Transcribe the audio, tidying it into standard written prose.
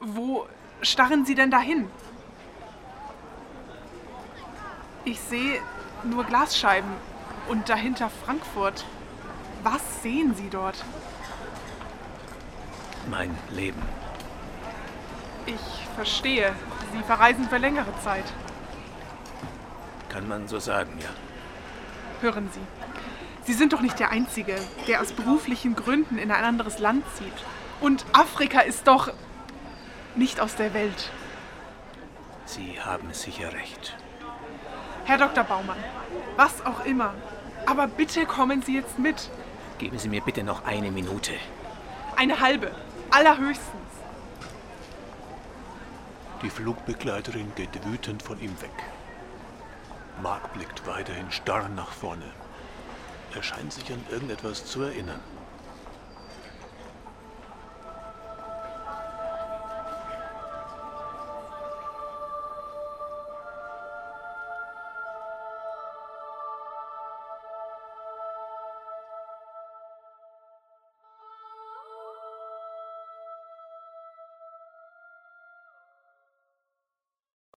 Wo starren Sie denn dahin? Ich sehe nur Glasscheiben und dahinter Frankfurt. Was sehen Sie dort? Mein Leben. Ich verstehe. Sie verreisen für längere Zeit. Kann man so sagen, ja. Hören Sie, Sie sind doch nicht der Einzige, der aus beruflichen Gründen in ein anderes Land zieht. Und Afrika ist doch nicht aus der Welt. Sie haben sicher recht. Herr Dr. Baumann, was auch immer. Aber bitte kommen Sie jetzt mit. Geben Sie mir bitte noch eine Minute. Eine halbe, allerhöchstens. Die Flugbegleiterin geht wütend von ihm weg. Mark blickt weiterhin starr nach vorne. Er scheint sich an irgendetwas zu erinnern.